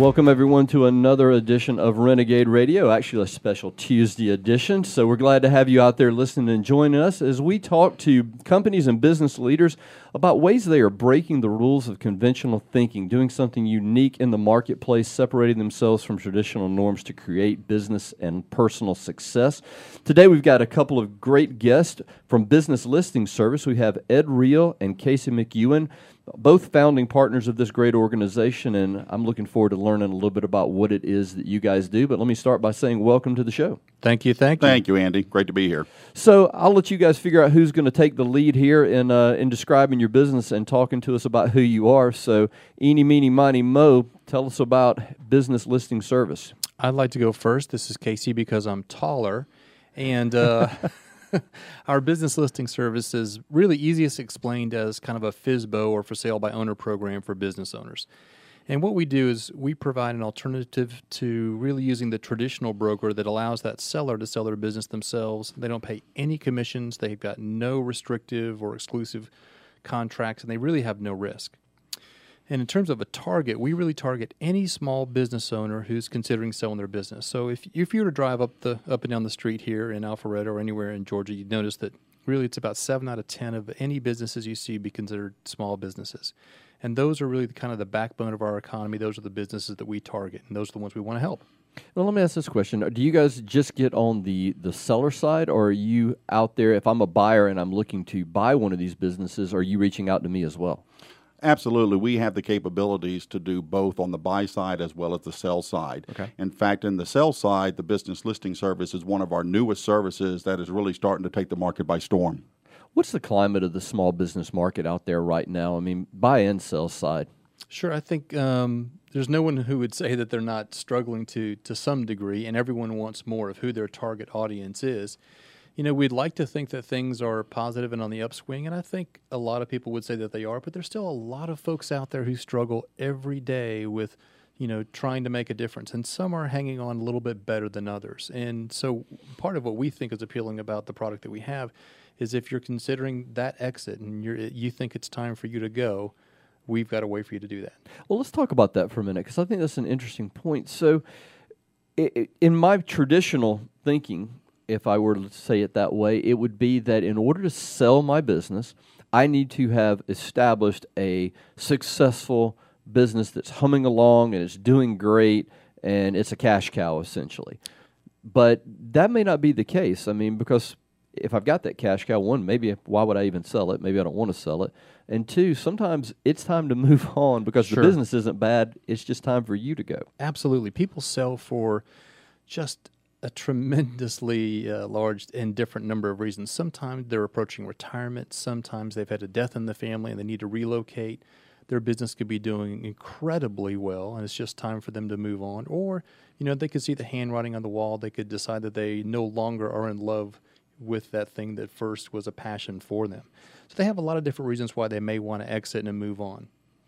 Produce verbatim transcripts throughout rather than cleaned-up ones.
Welcome, everyone, to another edition of Renegade Radio, actually a special Tuesday edition. So we're glad to have you out there listening and joining us as we talk to companies and business leaders about ways they are breaking the rules of conventional thinking, doing something unique in the marketplace, separating themselves from traditional norms to create business and personal success. Today we've got a couple of great guests from Business Listing Service. We have Ed Reel and Casey McEwen, both founding partners of this great organization, and I'm looking forward to learning a little bit about what it is that you guys do. But let me start by saying welcome to the show. Thank you, thank you. Thank you, Andy. Great to be here. So I'll let you guys figure out who's going to take the lead here in uh, in describing your business and talking to us about who you are. So eeny, meeny, miny, mo, tell us about Business Listing Service. I'd like to go first. This is Casey because I'm taller, and uh, our Business Listing Service is really easiest explained as kind of a F S B O or for sale by owner program for business owners. And what we do is we provide an alternative to really using the traditional broker that allows that seller to sell their business themselves. They don't pay any commissions. They've got no restrictive or exclusive contracts, and they really have no risk. And in terms of a target, we really target any small business owner who's considering selling their business. So if if you were to drive up the up and down the street here in Alpharetta or anywhere in Georgia, you'd notice that really it's about seven out of ten of any businesses you see be considered small businesses. And those are really the, kind of the backbone of our economy. Those are the businesses that we target, and those are the ones we want to help. Well, let me ask this question. Do you guys just get on the, the seller side, or are you out there, if I'm a buyer and I'm looking to buy one of these businesses, are you reaching out to me as well? Absolutely. We have the capabilities to do both on the buy side as well as the sell side. Okay. In fact, in the sell side, the Business Listing Service is one of our newest services that is really starting to take the market by storm. What's the climate of the small business market out there right now? I mean, buy and sell side. Sure. I think um, there's no one who would say that they're not struggling to to some degree, and everyone wants more of who their target audience is. You know, we'd like to think that things are positive and on the upswing, and I think a lot of people would say that they are, but there's still a lot of folks out there who struggle every day with, you know, trying to make a difference, and some are hanging on a little bit better than others. And so part of what we think is appealing about the product that we have is if you're considering that exit and you're, you think it's time for you to go, we've got a way for you to do that. Well, let's talk about that for a minute, because I think that's an interesting point. So it, in my traditional thinking, if I were to say it that way, it would be that in order to sell my business, I need to have established a successful business that's humming along and it's doing great and it's a cash cow, essentially. But that may not be the case. I mean, because if I've got that cash cow, one, maybe why would I even sell it? Maybe I don't want to sell it. And two, sometimes it's time to move on because Sure. the business isn't bad. It's just time for you to go. Absolutely. People sell for just a tremendously uh, large and different number of reasons. Sometimes they're approaching retirement. Sometimes they've had a death in the family and they need to relocate. Their business could be doing incredibly well, and it's just time for them to move on. Or, you know, they could see the handwriting on the wall. They could decide that they no longer are in love with that thing that first was a passion for them. So they have a lot of different reasons why they may want to exit and move on.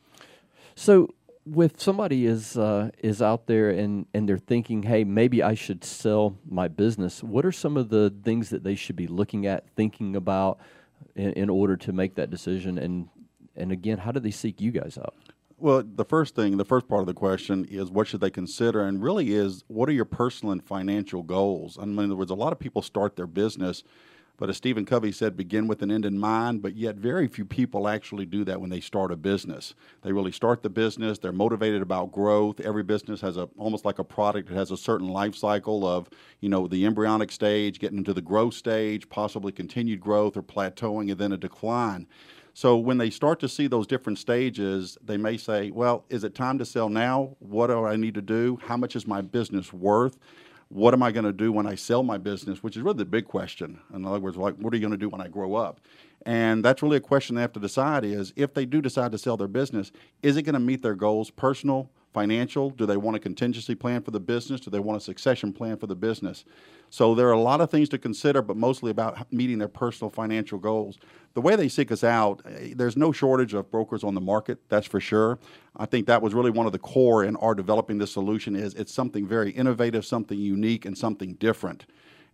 So with somebody is uh, is out there and, and they're thinking, hey, maybe I should sell my business, what are some of the things that they should be looking at, thinking about in, in order to make that decision? And, and again, how do they seek you guys out? Well, the first thing, the first part of the question is what should they consider, and really is what are your personal and financial goals? I mean, in other words, a lot of people start their business, but as Stephen Covey said, begin with an end in mind, but yet very few people actually do that when they start a business. They really start the business, they're motivated about growth. Every business has a almost like a product, it has a certain life cycle of, you know, the embryonic stage, getting into the growth stage, possibly continued growth or plateauing, and then a decline. So when they start to see those different stages, they may say, well, is it time to sell now? What do I need to do? How much is my business worth? What am I going to do when I sell my business, which is really the big question. In other words, like, what are you going to do when I grow up? And that's really a question they have to decide is if they do decide to sell their business, is it going to meet their goals, personal, financial? Do they want a contingency plan for the business? Do they want a succession plan for the business? So there are a lot of things to consider, but mostly about meeting their personal financial goals. The way they seek us out, there's no shortage of brokers on the market, that's for sure. I think that was really one of the core in our developing this solution is it's something very innovative, something unique, and something different.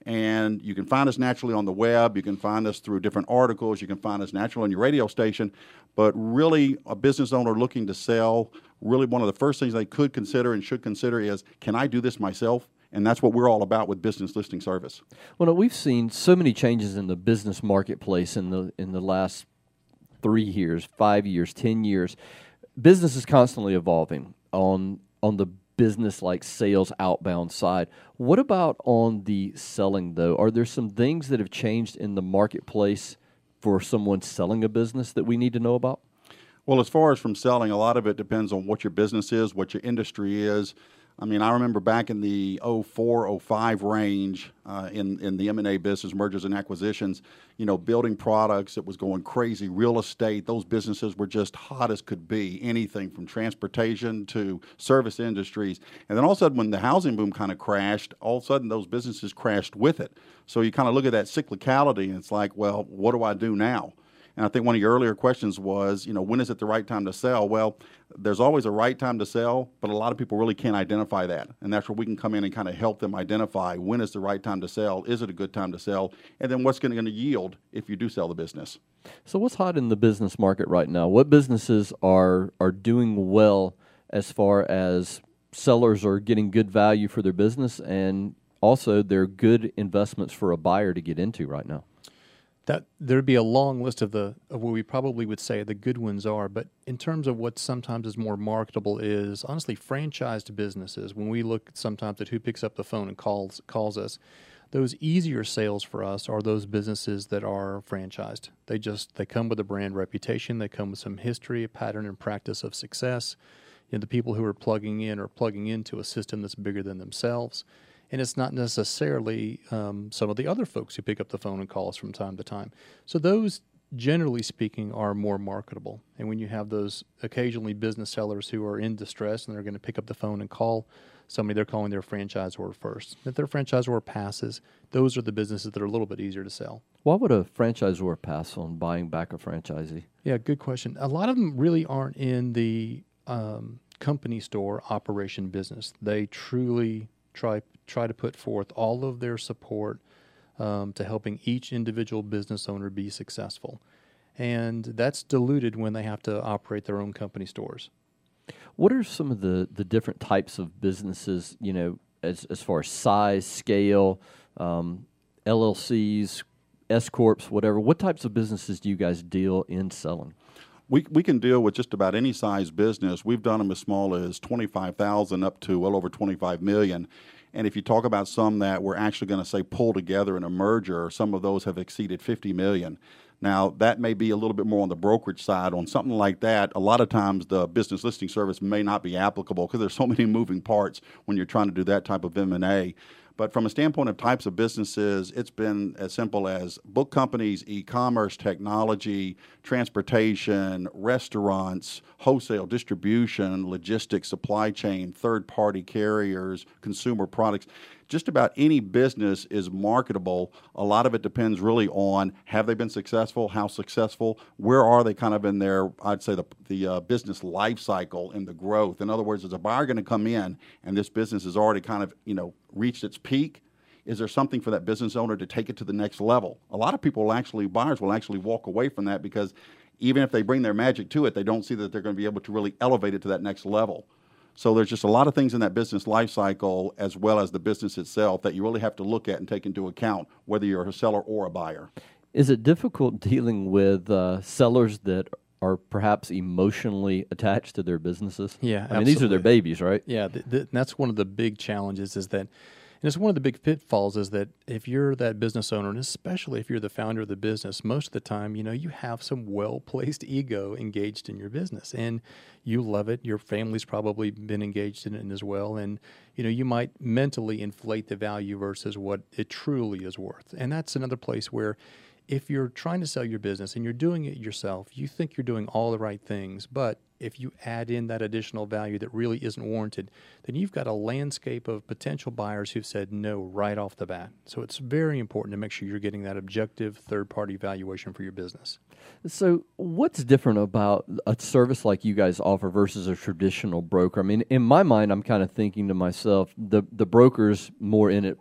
And you can find us naturally on the web. You can find us through different articles. You can find us naturally on your radio station. But really, a business owner looking to sell, really one of the first things they could consider and should consider is, can I do this myself? And that's what we're all about with Business Listing Service. Well, no, we've seen so many changes in the business marketplace in the in the last three years, five years, ten years. Business is constantly evolving on on the business like sales outbound side. What about on the selling though? Are there some things that have changed in the marketplace for someone selling a business that we need to know about? Well, as far as from selling, a lot of it depends on what your business is, what your industry is. I mean, I remember back in the oh four, oh five range uh, in, in the M and A business, mergers and acquisitions, you know, building products, it was going crazy. Real estate, those businesses were just hot as could be, anything from transportation to service industries. And then all of a sudden, when the housing boom kind of crashed, all of a sudden those businesses crashed with it. So you kind of look at that cyclicality and it's like, well, what do I do now? And I think one of your earlier questions was, you know, when is it the right time to sell? Well, there's always a right time to sell, but a lot of people really can't identify that. And that's where we can come in and kind of help them identify when is the right time to sell, is it a good time to sell, and then what's going to yield if you do sell the business. So what's hot in the business market right now? What businesses are are doing well as far as sellers are getting good value for their business, and also they're good investments for a buyer to get into right now? That there'd be a long list of the of what we probably would say the good ones are, but in terms of what sometimes is more marketable is honestly franchised businesses. When we look sometimes at who picks up the phone and calls calls us, those easier sales for us are those businesses that are franchised. They just they come with a brand reputation, they come with some history, a pattern and practice of success. You know, the people who are plugging in are plugging into a system that's bigger than themselves. And it's not necessarily um, some of the other folks who pick up the phone and call us from time to time. So those, generally speaking, are more marketable. And when you have those occasionally business sellers who are in distress and they're going to pick up the phone and call somebody, they're calling their franchisor first. If their franchisor passes, those are the businesses that are a little bit easier to sell. Why would a franchisor pass on buying back a franchisee? Yeah, good question. A lot of them really aren't in the um, company store operation business. They truly try try to put forth all of their support um, to helping each individual business owner be successful. And that's diluted when they have to operate their own company stores. What are some of the, the different types of businesses, you know, as, as far as size, scale, um, L L Cs, S-Corps, whatever? What types of businesses do you guys deal in selling? We we can deal with just about any size business. We've done them as small as twenty-five thousand up to well over twenty-five million. And if you talk about some that we're actually going to say pull together in a merger, some of those have exceeded fifty million. Now, that may be a little bit more on the brokerage side. On something like that, a lot of times the business listing service may not be applicable because there's so many moving parts when you're trying to do that type of M and A. But from a standpoint of types of businesses, it's been as simple as book companies, e-commerce, technology, transportation, restaurants, wholesale distribution, logistics, supply chain, third-party carriers, consumer products. Just about any business is marketable. A lot of it depends really on, have they been successful, how successful, where are they kind of in their, I'd say, the, the uh, business life cycle and the growth. In other words, is a buyer going to come in and this business has already kind of, you know, reached its peak? Is there something for that business owner to take it to the next level? A lot of people will actually, buyers will actually walk away from that because even if they bring their magic to it, they don't see that they're going to be able to really elevate it to that next level. So there's just a lot of things in that business life cycle as well as the business itself that you really have to look at and take into account, whether you're a seller or a buyer. Is it difficult dealing with uh, sellers that are perhaps emotionally attached to their businesses? Yeah, I absolutely. mean, these are their babies, right? Yeah, th- th- that's one of the big challenges is that, and it's one of the big pitfalls is that if you're that business owner, and especially if you're the founder of the business, most of the time, you know, you have some well-placed ego engaged in your business and you love it. Your family's probably been engaged in it as well. And, you know, you might mentally inflate the value versus what it truly is worth. And that's another place where if you're trying to sell your business and you're doing it yourself, you think you're doing all the right things, but if you add in that additional value that really isn't warranted, then you've got a landscape of potential buyers who've said no right off the bat. So it's very important to make sure you're getting that objective third-party valuation for your business. So what's different about a service like you guys offer versus a traditional broker? I mean, in my mind, I'm kind of thinking to myself, the, the broker's more in it for the,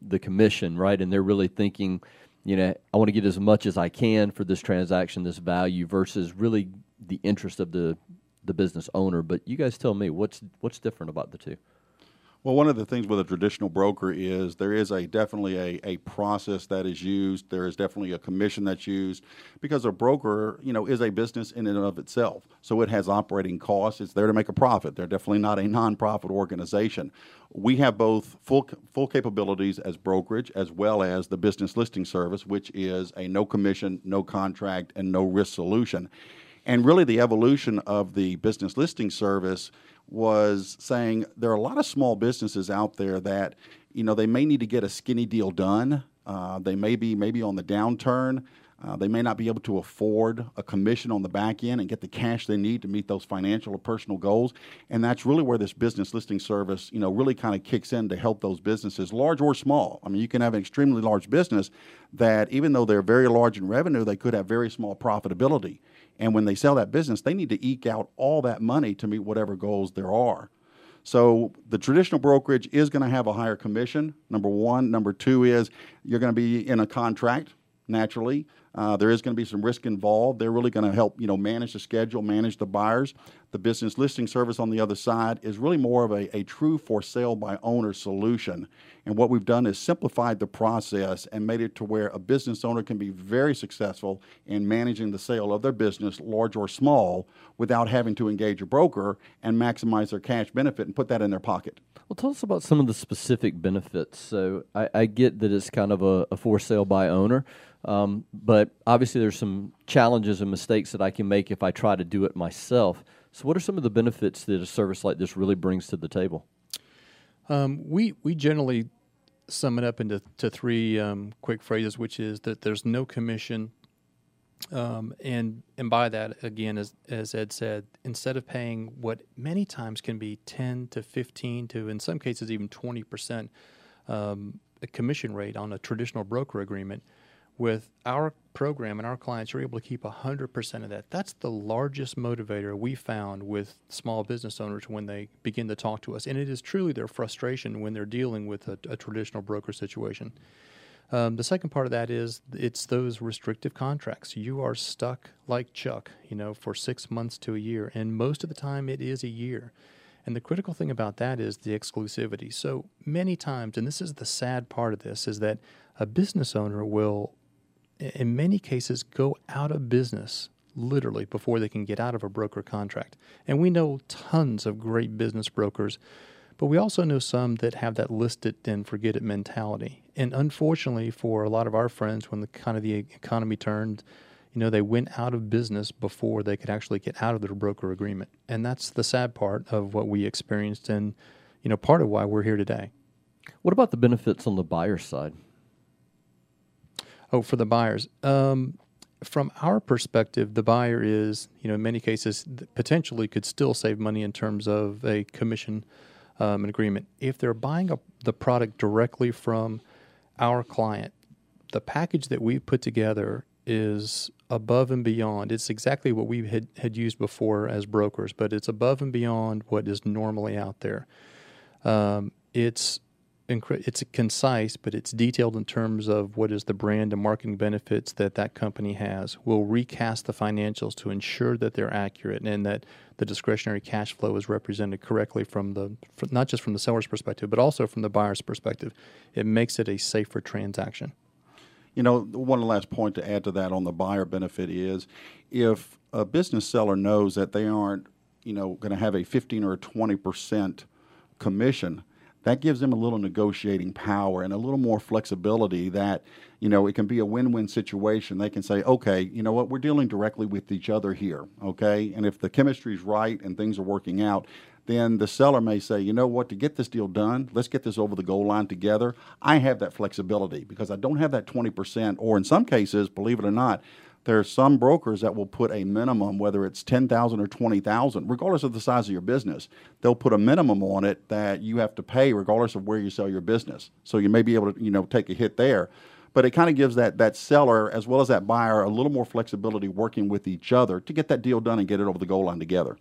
the commission, right? And they're really thinking, you know, I want to get as much as I can for this transaction, this value, versus really the interest of the the business owner. But you guys tell me, what's what's different about the two? Well, one of the things with a traditional broker is there is a definitely a, a process that is used. There is definitely a commission that's used because a broker, you know, is a business in and of itself. So it has operating costs. It's there to make a profit. They're definitely not a nonprofit organization. We have both full full capabilities as brokerage as well as the business listing service, which is a no commission, no contract, and no risk solution. And really the evolution of the business listing service was saying there are a lot of small businesses out there that, you know, they may need to get a skinny deal done. Uh, they may be maybe on the downturn. Uh, they may not be able to afford a commission on the back end and get the cash they need to meet those financial or personal goals. And that's really where this business listing service, you know, really kind of kicks in to help those businesses, large or small. I mean, you can have an extremely large business that even though they're very large in revenue, they could have very small profitability. And when they sell that business, they need to eke out all that money to meet whatever goals there are. So the traditional brokerage is going to have a higher commission, number one. Number two is you're going to be in a contract, naturally. Uh, there is going to be some risk involved. They're really going to help, you know, manage the schedule, manage the buyers. The business listing service on the other side is really more of a, a true for sale by owner solution. And what we've done is simplified the process and made it to where a business owner can be very successful in managing the sale of their business, large or small, without having to engage a broker and maximize their cash benefit and put that in their pocket. Well, tell us about some of the specific benefits. So I, I get that it's kind of a, a for sale by owner, um, but obviously there's some challenges and mistakes that I can make if I try to do it myself. So what are some of the benefits that a service like this really brings to the table? Um, we we generally sum it up into to three um, quick phrases, which is that there's no commission, um, and and by that, again, as as Ed said, instead of paying what many times can be ten to fifteen to, in some cases, even twenty percent um, a commission rate on a traditional broker agreement, with our program and our clients, you're able to keep one hundred percent of that. That's the largest motivator we found with small business owners when they begin to talk to us. And it is truly their frustration when they're dealing with a, a traditional broker situation. Um, the second part of that is it's those restrictive contracts. You are stuck like Chuck, you know, for six months to a year. And most of the time it is a year. And the critical thing about that is the exclusivity. So many times, and this is the sad part of this, is that a business owner will, in many cases, go out of business literally before they can get out of a broker contract. And we know tons of great business brokers, but we also know some that have that list it and forget it mentality. And unfortunately for a lot of our friends, when the kind of the economy turned, you know, they went out of business before they could actually get out of their broker agreement. And that's the sad part of what we experienced and, you know, part of why we're here today. What about the benefits on the buyer side? Oh, for the buyers. Um, from our perspective, the buyer is, you know, in many cases potentially could still save money in terms of a commission um, an agreement. If they're buying a, the product directly from our client, the package that we've put together is above and beyond. It's exactly what we had, had used before as brokers, but it's above and beyond what is normally out there. Um, it's It's concise, but it's detailed in terms of what is the brand and marketing benefits that that company has. We'll recast the financials to ensure that they're accurate and that the discretionary cash flow is represented correctly from the from, not just from the seller's perspective, but also from the buyer's perspective. It makes it a safer transaction. You know, one last point to add to that on the buyer benefit is if a business seller knows that they aren't, you know, going to have a fifteen or twenty percent commission, that gives them a little negotiating power and a little more flexibility that, you know, it can be a win-win situation. They can say, okay, you know what, we're dealing directly with each other here, okay? And if the chemistry's right and things are working out, then the seller may say, you know what, to get this deal done, let's get this over the goal line together. I have that flexibility because I don't have that twenty percent, or in some cases, believe it or not, there are some brokers that will put a minimum, whether it's ten thousand dollars or twenty thousand dollars, regardless of the size of your business. They'll put a minimum on it that you have to pay regardless of where you sell your business. So you may be able to, you know, take a hit there. But it kind of gives that, that seller as well as that buyer a little more flexibility working with each other to get that deal done and get it over the goal line together.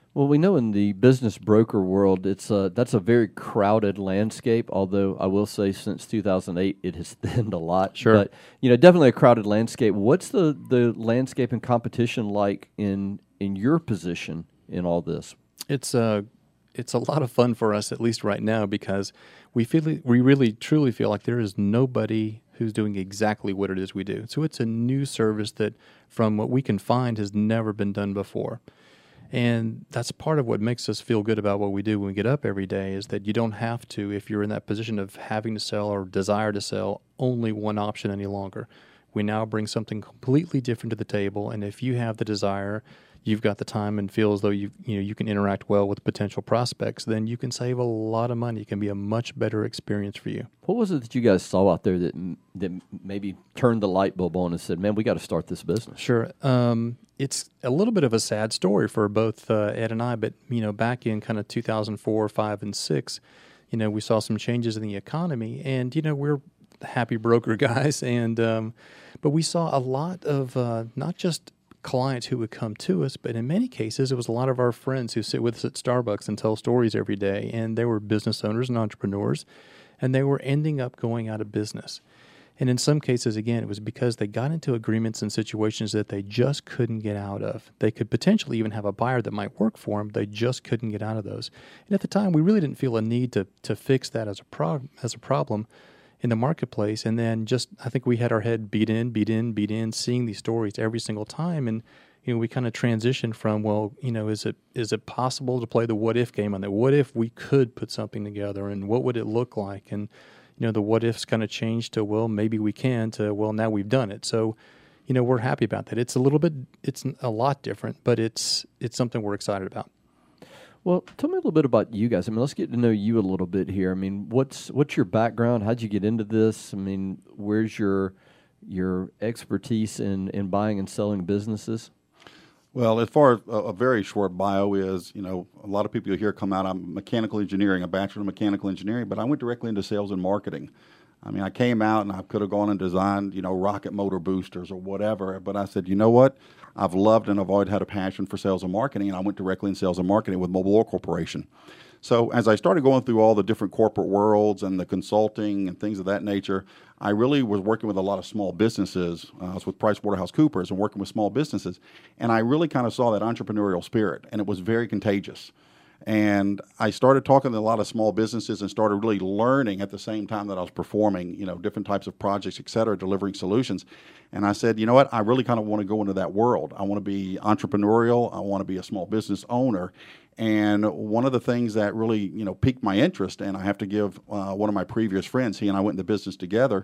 Well, we know in the business broker world, it's a, that's a very crowded landscape, although I will say since two thousand eight, it has thinned a lot. Sure. But, you know, definitely a crowded landscape. What's the, the landscape and competition like in in your position in all this? It's uh, it's a lot of fun for us, at least right now, because we feel we really truly feel like there is nobody who's doing exactly what it is we do. So it's a new service that, from what we can find, has never been done before. And that's part of what makes us feel good about what we do when we get up every day, is that you don't have to, if you're in that position of having to sell or desire to sell, only one option any longer. We now bring something completely different to the table, and if you have the desire, you've got the time and feel as though you you know you can interact well with potential prospects, then you can save a lot of money. It can be a much better experience for you. What was it that you guys saw out there that that maybe turned the light bulb on and said, man, we got to start this business? Sure. Um, it's a little bit of a sad story for both uh, Ed and I, but you know, back in kind of two thousand four, five, and six, you know, we saw some changes in the economy, and you know, we're happy broker guys, and um, but we saw a lot of uh, not just clients who would come to us, but in many cases, it was a lot of our friends who sit with us at Starbucks and tell stories every day, and they were business owners and entrepreneurs, and they were ending up going out of business. And in some cases, again, it was because they got into agreements and situations that they just couldn't get out of. They could potentially even have a buyer that might work for them. They just couldn't get out of those. And at the time, we really didn't feel a need to to fix that as a prog- as a problem in the marketplace. And then just, I think we had our head beat in, beat in, beat in, seeing these stories every single time. And, you know, we kind of transitioned from, well, you know, is it is it possible to play the what if game on that? What if we could put something together, and what would it look like? And, you know, the what ifs kind of changed to, well, maybe we can, to, well, now we've done it. So, you know, we're happy about that. It's a little bit, it's a lot different, but it's it's something we're excited about. Well, tell me a little bit about you guys. I mean, let's get to know you a little bit here. I mean, what's what's your background? How'd you get into this? I mean, where's your your expertise in, in buying and selling businesses? Well, as far as a, a very short bio is, you know, a lot of people you hear come out, I'm mechanical engineering, a bachelor of mechanical engineering, but I went directly into sales and marketing. I mean, I came out and I could have gone and designed, you know, rocket motor boosters or whatever, but I said, you know what? I've loved and I've always had a passion for sales and marketing, and I went directly in sales and marketing with Mobile Oil Corporation. So as I started going through all the different corporate worlds and the consulting and things of that nature, I really was working with a lot of small businesses. Uh, I was with PricewaterhouseCoopers and working with small businesses, and I really kind of saw that entrepreneurial spirit, and it was very contagious. And I started talking to a lot of small businesses and started really learning at the same time that I was performing, you know, different types of projects, et cetera, delivering solutions. And I said, you know what, I really kind of want to go into that world. I want to be entrepreneurial. I want to be a small business owner. And one of the things that really, you know, piqued my interest, and I have to give uh, one of my previous friends, he and I went into business together,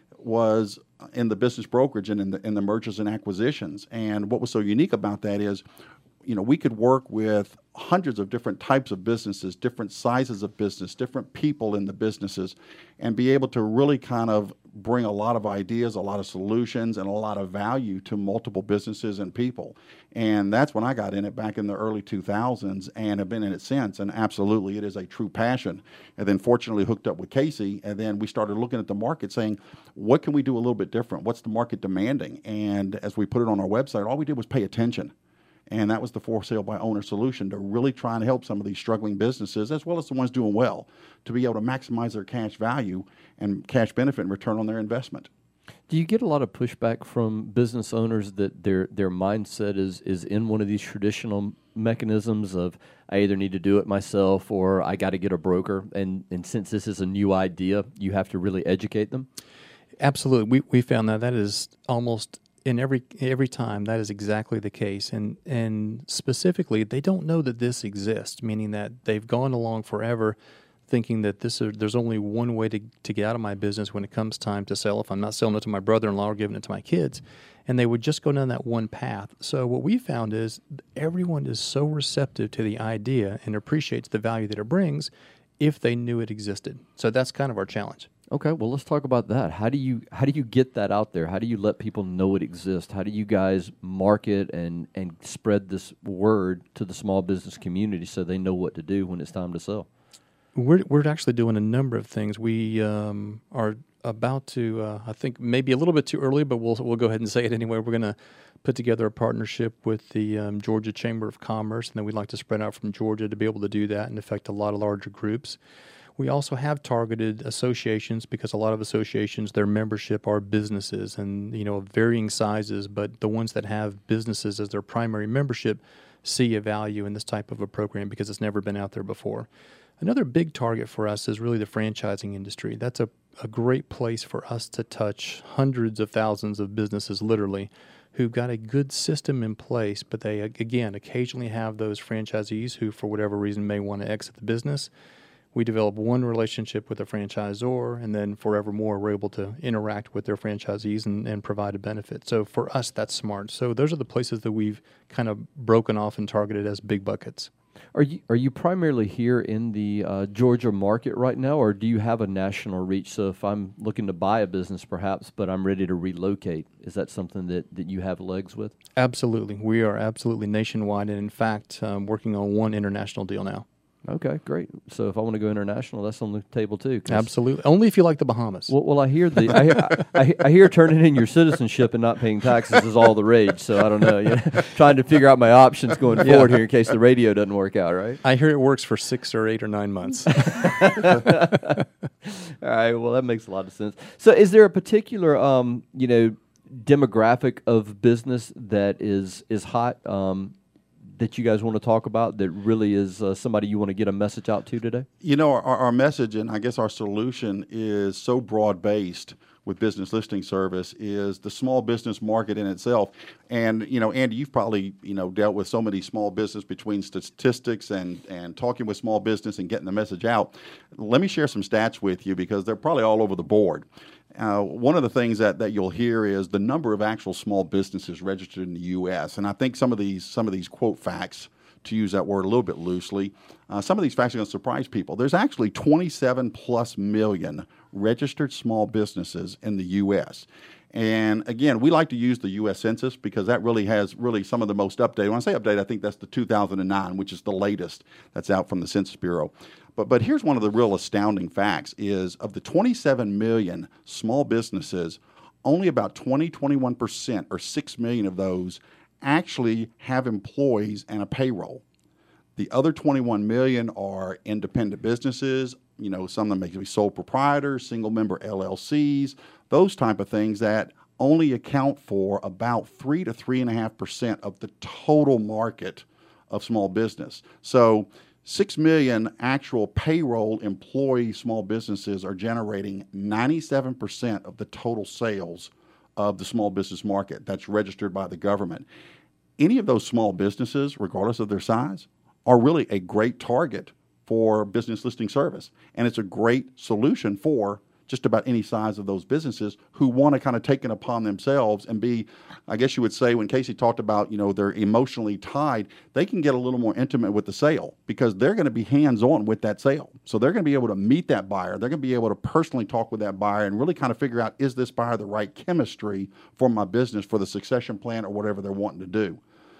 was in the business brokerage and in the, in the mergers and acquisitions. And what was so unique about that is, you know, we could work with hundreds of different types of businesses, different sizes of business, different people in the businesses, and be able to really kind of bring a lot of ideas, a lot of solutions, and a lot of value to multiple businesses and people. And that's when I got in it back in the early two thousands and have been in it since. And absolutely, it is a true passion. And then fortunately hooked up with Casey, and then we started looking at the market saying, what can we do a little bit different? What's the market demanding? And as we put it on our website, all we did was pay attention. And that was the for sale by owner solution, to really try and help some of these struggling businesses, as well as the ones doing well, to be able to maximize their cash value and cash benefit and return on their investment. Do you get a lot of pushback from business owners that their their mindset is, is in one of these traditional mechanisms of, I either need to do it myself or I got to get a broker? And, and since this is a new idea, you have to really educate them? Absolutely. We, we found that that is almost... In every every time, that is exactly the case. And and specifically, they don't know that this exists, meaning that they've gone along forever thinking that this is, there's only one way to, to get out of my business when it comes time to sell. If I'm not selling it to my brother-in-law or giving it to my kids, and they would just go down that one path. So what we found is everyone is so receptive to the idea and appreciates the value that it brings if they knew it existed. So that's kind of our challenge. Okay, well, let's talk about that. How do you how do you get that out there? How do you let people know it exists? How do you guys market and, and spread this word to the small business community so they know what to do when it's time to sell? We're we're actually doing a number of things. We um, are about to, uh, I think maybe a little bit too early, but we'll we'll go ahead and say it anyway. We're going to put together a partnership with the um, Georgia Chamber of Commerce, and then we'd like to spread out from Georgia to be able to do that and affect a lot of larger groups. We also have targeted associations because a lot of associations, their membership are businesses and, you know, of varying sizes, but the ones that have businesses as their primary membership see a value in this type of a program because it's never been out there before. Another big target for us is really the franchising industry. That's a, a great place for us to touch hundreds of thousands of businesses, literally, who've got a good system in place, but they, again, occasionally have those franchisees who, for whatever reason, may want to exit the business. We develop one relationship with the franchisor, and then forevermore we're able to interact with their franchisees and, and provide a benefit. So for us, that's smart. So those are the places that we've kind of broken off and targeted as big buckets. Are you are you primarily here in the uh, Georgia market right now, or do you have a national reach? So if I'm looking to buy a business perhaps, but I'm ready to relocate, is that something that, that you have legs with? Absolutely. We are absolutely nationwide, and in fact, um, working on one international deal now. Okay, great. So if I want to go international, that's on the table too. Absolutely. Only if you like the Bahamas. Well, well I hear the I hear, I, I hear turning in your citizenship and not paying taxes is all the rage. So I don't know. You know, trying to figure out my options going Yeah. forward here in case the radio doesn't work out, right? I hear it works for six or eight or nine months. All right. Well, that makes a lot of sense. So is there a particular, um, you know, demographic of business that is is hot? Um, that you guys want to talk about that really is uh, somebody you want to get a message out to today? You know, our, our message and I guess our solution is so broad-based with Business Listing Service is the small business market in itself. And, you know, Andy, you've probably, you know, dealt with so many small business between statistics and, and talking with small business and getting the message out. Let me share some stats with you because they're probably all over the board. Uh, one of the things that, that you'll hear is the number of actual small businesses registered in the U S And I think some of these some of these quote facts, to use that word a little bit loosely, uh, some of these facts are going to surprise people. There's actually twenty-seven plus million registered small businesses in the U S And again, we like to use the U S Census because that really has really some of the most updated. When I say updated, I think that's the two thousand nine, which is the latest that's out from the Census Bureau. But but here's one of the real astounding facts is of the twenty-seven million small businesses, only about twenty, twenty-one percent or six million of those actually have employees and a payroll. The other twenty-one million are independent businesses, you know, some of them may be sole proprietors, single member L L Cs, those type of things that only account for about three to three and a half percent of the total market of small business. So Six million actual payroll employee small businesses are generating ninety-seven percent of the total sales of the small business market that's registered by the government. Any of those small businesses, regardless of their size, are really a great target for Business Listing Service. And it's a great solution for just about any size of those businesses who want to kind of take it upon themselves and be, I guess you would say, when Casey talked about, you know, they're emotionally tied, they can get a little more intimate with the sale because they're going to be hands-on with that sale. So they're going to be able to meet that buyer. They're going to be able to personally talk with that buyer and really kind of figure out, is this buyer the right chemistry for my business, for the succession plan or whatever they're wanting to do.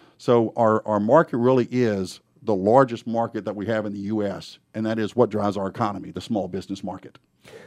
So our, our market really is the largest market that we have in the U S, and that is what drives our economy, the small business market.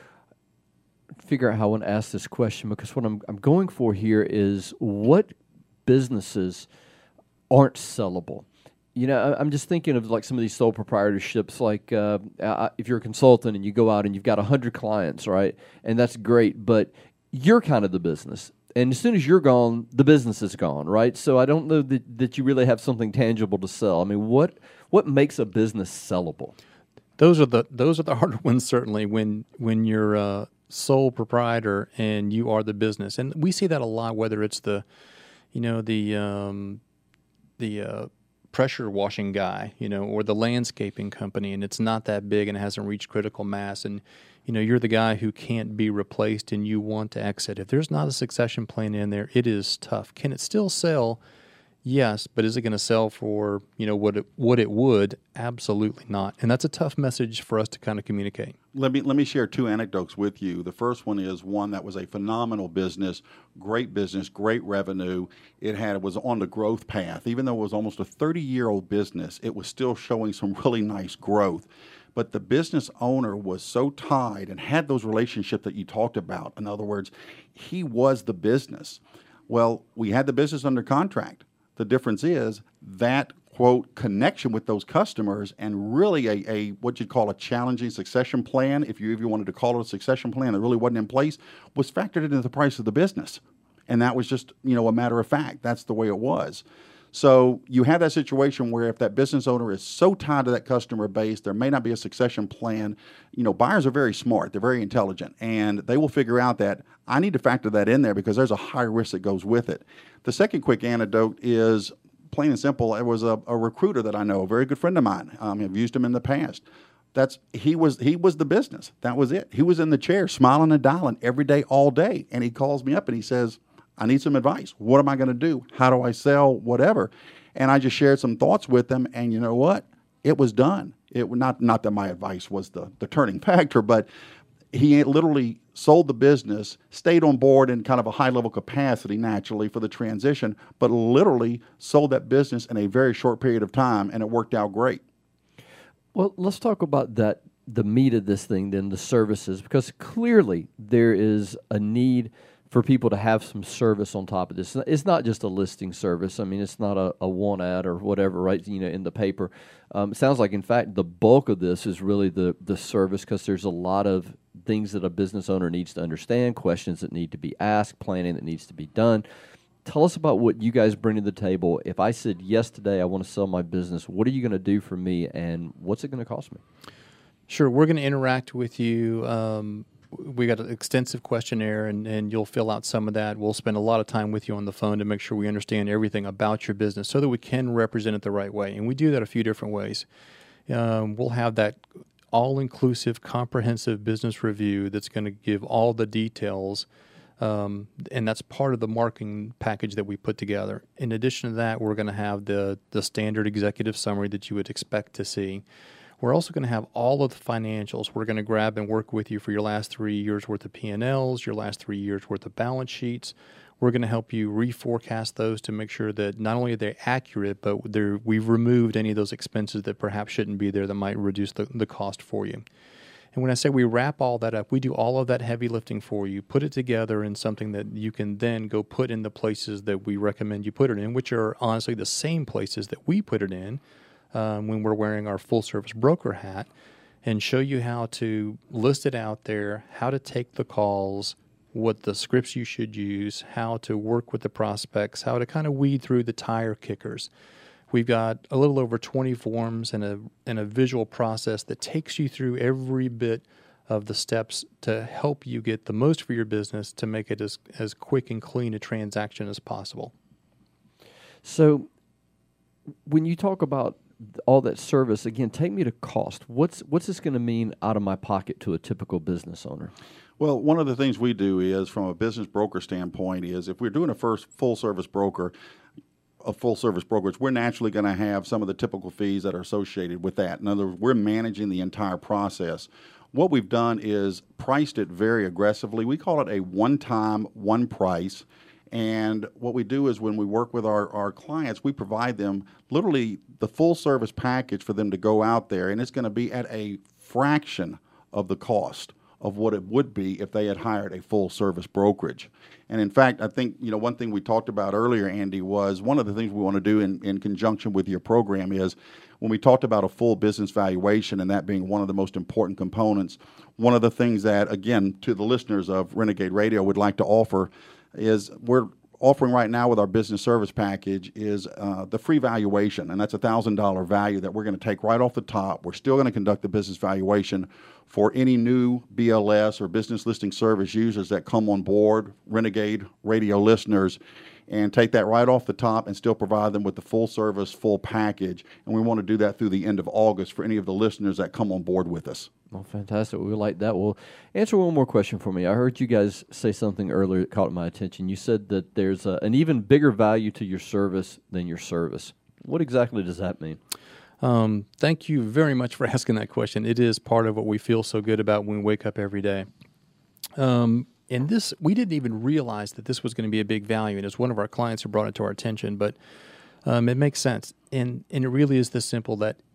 Figure out how I want to ask this question because what I'm, I'm going for here is what businesses aren't sellable. You know, I, I'm just thinking of like some of these sole proprietorships, like uh, I, if you're a consultant and you go out and you've got one hundred clients, right? And that's great, but you're kind of the business. And as soon as you're gone, the business is gone, right? So I don't know that, that you really have something tangible to sell. I mean, what what makes a business sellable? Those are the those are the harder ones, certainly, when when you're uh, sole proprietor and you are the business. And we see that a lot, whether it's the, you know, the um, the uh, pressure washing guy, you know, or the landscaping company, and it's not that big and it hasn't reached critical mass. And, you know, you're the guy who can't be replaced and you want to exit. If there's not a succession plan in there, it is tough. Can it still sell? Yes, but is it going to sell for, you know, what it, what it would? Absolutely not. And that's a tough message for us to kind of communicate. Let me let me share two anecdotes with you. The first one is one that was a phenomenal business, great business, great revenue. It had it was on the growth path. Even though it was almost a thirty-year-old business, it was still showing some really nice growth. but the business owner was so tied and had those relationships that you talked about. In other words, he was the business. Well, we had the business under contract. The difference is that, quote, connection with those customers and really a, a what you'd call a challenging succession plan, if you, if you wanted to call it a succession plan that really wasn't in place, was factored into the price of the business. And that was just, you know, a matter of fact. That's the way it was. So you have that situation where if that business owner is so tied to that customer base, there may not be a succession plan. You know, buyers are very smart. They're very intelligent. And they will figure out that I need to factor that in there because there's a high risk that goes with it. The second quick anecdote is plain and simple. It was a, a recruiter that I know, a very good friend of mine. Um, I've used him in the past. That's he was he was the business. That was it. He was in the chair smiling and dialing every day, all day. And he calls me up and he says, I need some advice. What am I going to do? How do I sell? Whatever. And I just shared some thoughts with them. And you know what? It was done. It not not that my advice was the, the turning factor, but he literally sold the business, stayed on board in kind of a high-level capacity naturally for the transition, but literally sold that business in a very short period of time, and it worked out great. Well, let's talk about that, the meat of this thing, then the services, because clearly there is a need for people to have some service on top of this. It's not just a listing service. I mean, it's not a, a want ad or whatever, right, you know, in the paper. Um, it sounds like, in fact, the bulk of this is really the, the service because there's a lot of things that a business owner needs to understand, questions that need to be asked, planning that needs to be done. Tell us about what you guys bring to the table. If I said, yes, today I want to sell my business, what are you going to do for me, and what's it going to cost me? Sure. We're going to interact with you. Um, we got an extensive questionnaire, and, and you'll fill out some of that. We'll spend a lot of time with you on the phone to make sure we understand everything about your business so that we can represent it the right way. And we do that a few different ways. Um, we'll have that all-inclusive, comprehensive business review that's going to give all the details, um, and that's part of the marketing package that we put together. In addition to that, we're going to have the, the standard executive summary that you would expect to see. We're also going to have all of the financials. We're going to grab and work with you for your last three years' worth of P and Ls, your last three years' worth of balance sheets. We're going to help you reforecast those to make sure that not only are they accurate, but they're, we've removed any of those expenses that perhaps shouldn't be there that might reduce the, the cost for you. And when I say we wrap all that up, we do all of that heavy lifting for you, put it together in something that you can then go put in the places that we recommend you put it in, which are honestly the same places that we put it in um, when we're wearing our full-service broker hat, and show you how to list it out there, how to take the calls, what the scripts you should use, how to work with the prospects, how to kind of weed through the tire kickers. We've got a little over twenty forms and a and a visual process that takes you through every bit of the steps to help you get the most for your business to make it as, as quick and clean a transaction as possible. So when you talk about all that service, again, take me to cost. What's what's this going to mean out of my pocket to a typical business owner? Well, one of the things we do is, from a business broker standpoint, is if we're doing a first full-service broker, a full-service brokerage, we're naturally going to have some of the typical fees that are associated with that. In other words, we're managing the entire process. What we've done is priced it very aggressively. We call it a one-time, one price. And what we do is when we work with our, our clients, we provide them literally the full-service package for them to go out there, and it's going to be at a fraction of the cost of what it would be if they had hired a full-service brokerage. And in fact, I think, you know, one thing we talked about earlier, Andy, was one of the things we want to do in, in conjunction with your program is when we talked about a full business valuation and that being one of the most important components, one of the things that, again, to the listeners of Renegade Radio would like to offer is we're offering right now with our business service package is uh, the free valuation, and that's a one thousand dollars value that we're going to take right off the top. We're still going to conduct the business valuation for any new B L S or business listing service users that come on board, Renegade Radio listeners, and take that right off the top and still provide them with the full service, full package. And we want to do that through the end of August for any of the listeners that come on board with us. Well, fantastic. We like that. Well, answer one more question for me. I heard you guys say something earlier that caught my attention. You said that there's a, an even bigger value to your service than your service. What exactly does that mean? Um, thank you very much for asking that question. It is part of what we feel so good about when we wake up every day. Um, and this, we didn't even realize that this was going to be a big value, and it's one of our clients who brought it to our attention, but um, it makes sense. And, and it really is this simple, that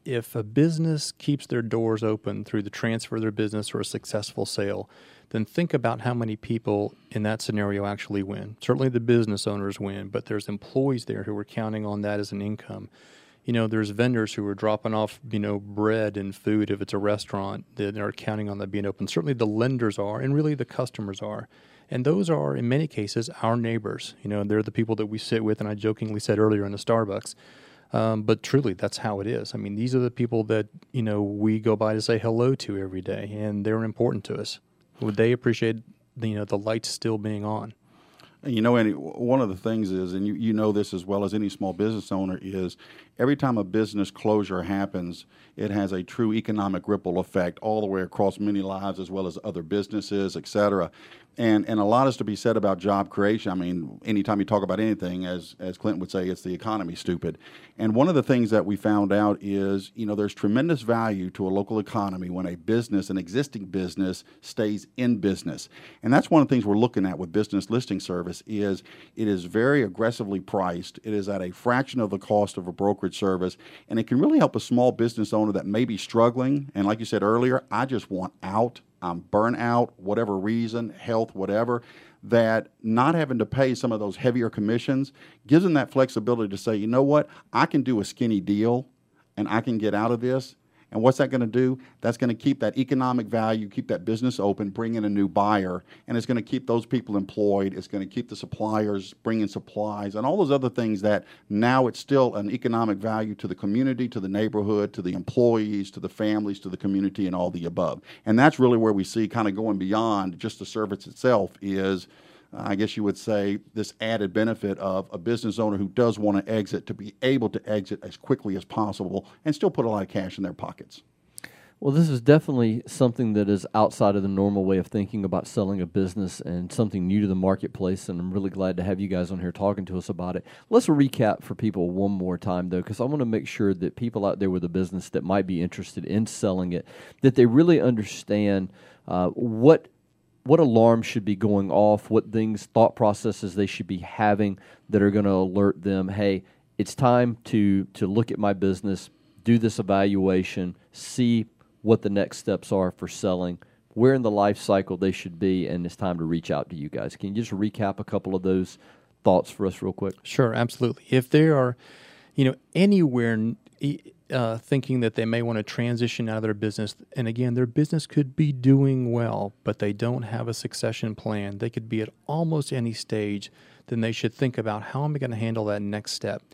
if a business keeps their doors open through the transfer of their business or a successful sale, then think about how many people in that scenario actually win. Certainly the business owners win, but there's employees there who are counting on that as an income. You know, there's vendors who are dropping off, you know, bread and food if it's a restaurant that are counting on that being open. Certainly the lenders are, and really the customers are. And those are, in many cases, our neighbors. You know, they're the people that we sit with, and I jokingly said earlier in the Starbucks. Um, but truly, that's how it is. I mean, these are the people that, you know, we go by to say hello to every day, and they're important to us. Would they appreciate, the, you know, the lights still being on? You know, Andy, one of the things is, and you, you know this as well as any small business owner, is every time a business closure happens, it has a true economic ripple effect all the way across many lives as well as other businesses, et cetera. And and a lot is to be said about job creation. I mean, anytime you talk about anything, as as Clinton would say, it's the economy, stupid. And one of the things that we found out is, you know, there's tremendous value to a local economy when a business, an existing business, stays in business. And that's one of the things we're looking at with Business Listing Service is it is very aggressively priced. It is at a fraction of the cost of a brokerage service, and it can really help a small business owner that may be struggling. And like you said earlier, I just want out. I'm burnt out, whatever reason, health, whatever, that not having to pay some of those heavier commissions gives them that flexibility to say, you know what, I can do a skinny deal and I can get out of this. And what's that going to do? That's going to keep that economic value, keep that business open, bring in a new buyer, and it's going to keep those people employed. It's going to keep the suppliers bringing supplies and all those other things that now it's still an economic value to the community, to the neighborhood, to the employees, to the families, to the community, and all the above. And that's really where we see kind of going beyond just the service itself is, I guess you would say, this added benefit of a business owner who does want to exit to be able to exit as quickly as possible and still put a lot of cash in their pockets. Well, this is definitely something that is outside of the normal way of thinking about selling a business and something new to the marketplace, and I'm really glad to have you guys on here talking to us about it. Let's recap for people one more time, though, because I want to make sure that people out there with a business that might be interested in selling it, that they really understand uh, what what alarms should be going off, what things, thought processes they should be having that are going to alert them, hey, it's time to to look at my business, do this evaluation, see what the next steps are for selling, where in the life cycle they should be, and it's time to reach out to you guys. Can you just recap a couple of those thoughts for us real quick? Sure, absolutely. If they are, you know, anywhere uh, thinking that they may want to transition out of their business, and again, their business could be doing well, but they don't have a succession plan. They could be at almost any stage. Then they should think about, how am I going to handle that next step?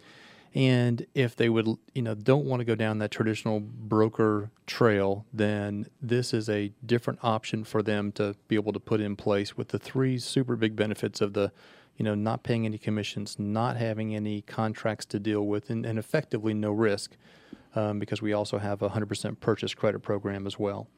And if they would, you know, don't want to go down that traditional broker trail, then this is a different option for them to be able to put in place with the three super big benefits of the, you know, not paying any commissions, not having any contracts to deal with, and, and effectively no risk, um, because we also have a one hundred percent purchase credit program as well.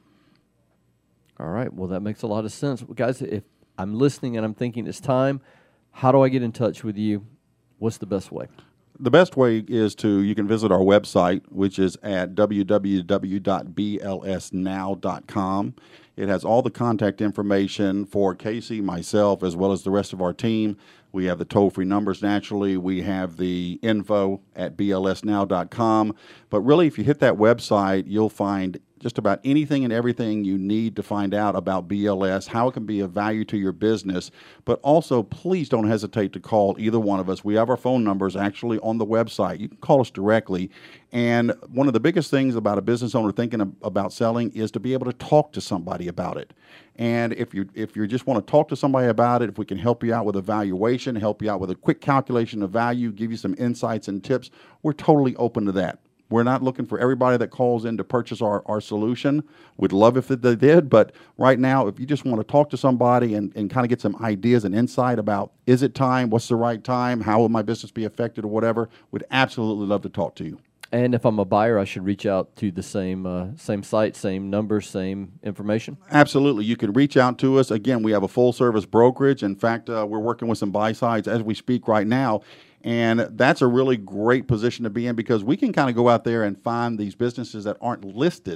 All right. Well, that makes a lot of sense. Well, guys, if I'm listening and I'm thinking it's time, how do I get in touch with you? What's the best way? The best way is to, you can visit our website, which is at w w w dot b l s now dot com. It has all the contact information for Casey, myself, as well as the rest of our team. We have the toll-free numbers, naturally. We have the info at b l s now dot com. But really, if you hit that website, you'll find just about anything and everything you need to find out about B L S, how it can be of value to your business. But also, please don't hesitate to call either one of us. We have our phone numbers actually on the website. You can call us directly. And one of the biggest things about a business owner thinking about selling is to be able to talk to somebody about it. And if you if you just want to talk to somebody about it, if we can help you out with a valuation, help you out with a quick calculation of value, give you some insights and tips, we're totally open to that. We're not looking for everybody that calls in to purchase our, our solution. We'd love if they did, but right now, if you just want to talk to somebody and, and kind of get some ideas and insight about, is it time, what's the right time, how will my business be affected or whatever, we'd absolutely love to talk to you. And if I'm a buyer, I should reach out to the same uh, same site, same numbers, same information? Absolutely. You can reach out to us. Again, we have a full-service brokerage. In fact, uh, we're working with some buy-sides as we speak right now. And that's a really great position to be in because we can kind of go out there and find these businesses that aren't listed,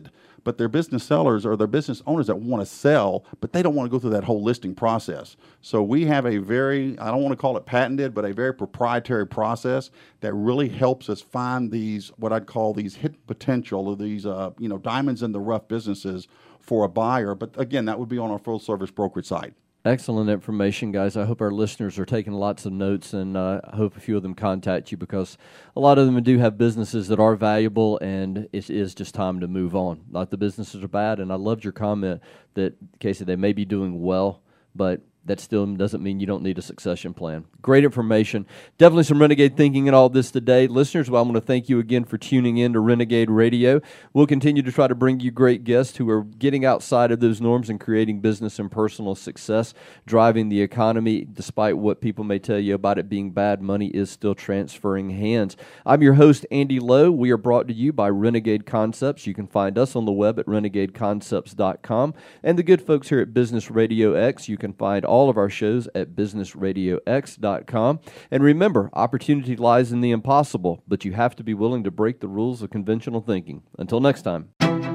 but they're business sellers or they're business owners that want to sell, but they don't want to go through that whole listing process. So we have a very, I don't want to call it patented, but a very proprietary process that really helps us find these, what I'd call these hit potential or these, uh, you know, diamonds in the rough businesses for a buyer. But again, that would be on our full service brokerage site. Excellent information, guys. I hope our listeners are taking lots of notes, and uh, I hope a few of them contact you, because a lot of them do have businesses that are valuable, and it is just time to move on. Not the businesses are bad, and I loved your comment that, Casey, they may be doing well, but that still doesn't mean you don't need a succession plan. Great information. Definitely some Renegade thinking in all this today. Listeners, well, I want to thank you again for tuning in to Renegade Radio. We'll continue to try to bring you great guests who are getting outside of those norms and creating business and personal success, driving the economy. Despite what people may tell you about it being bad, money is still transferring hands. I'm your host, Andy Lowe. We are brought to you by Renegade Concepts. You can find us on the web at renegade concepts dot com. And the good folks here at Business Radio X, you can find all all of our shows at business radio x dot com. And remember, opportunity lies in the impossible, but you have to be willing to break the rules of conventional thinking. Until next time.